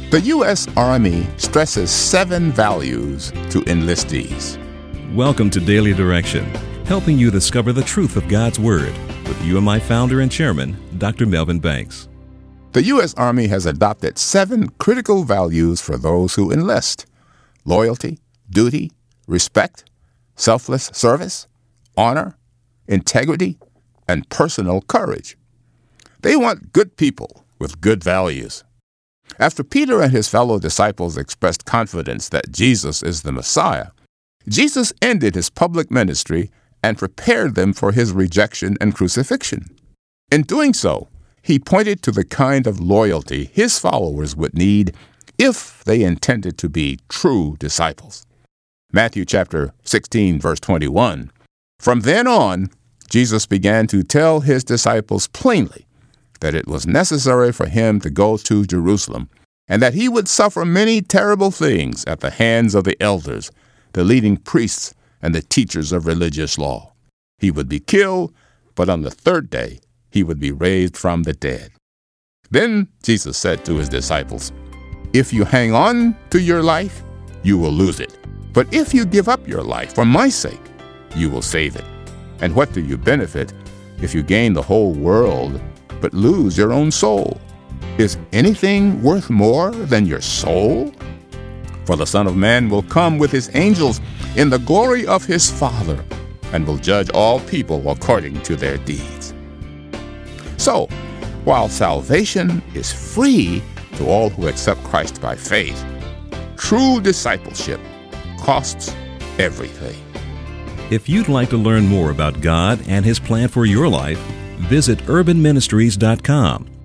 The U.S. Army stresses 7 values to enlistees. Welcome to Daily Direction, helping you discover the truth of God's Word with UMI founder and chairman, Dr. Melvin Banks. The U.S. Army has adopted 7 critical values for those who enlist: loyalty, duty, respect, selfless service, honor, integrity, and personal courage. They want good people with good values. After Peter and his fellow disciples expressed confidence that Jesus is the Messiah, Jesus ended his public ministry and prepared them for his rejection and crucifixion. In doing so, he pointed to the kind of loyalty his followers would need if they intended to be true disciples. Matthew chapter 16, verse 21. From then on, Jesus began to tell his disciples plainly that it was necessary for him to go to Jerusalem, and that he would suffer many terrible things at the hands of the elders, the leading priests, and the teachers of religious law. He would be killed, but on the 3rd day he would be raised from the dead. Then Jesus said to his disciples, "If you hang on to your life, you will lose it. But if you give up your life for my sake, you will save it. And what do you benefit if you gain the whole world but lose your own soul? Is anything worth more than your soul? For the Son of Man will come with his angels in the glory of his Father, and will judge all people according to their deeds." So, while salvation is free to all who accept Christ by faith, true discipleship costs everything. If you'd like to learn more about God and His plan for your life, visit urbanministries.com